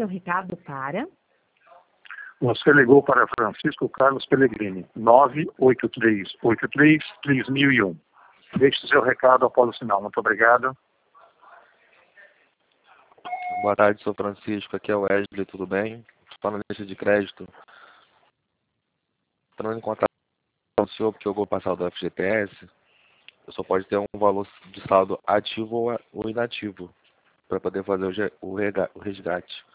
seu recado para... Você ligou para Francisco Carlos Pellegrini, 98383-3001. Deixe seu recado após o sinal. Muito obrigado. Boa tarde, sou Francisco. Aqui é o Wesley, tudo bem? Estou na lista de crédito. Entrando em contato com o senhor, porque eu vou passar do FGTS. Eu só pode ter um valor de saldo ativo ou inativo para poder fazer o resgate.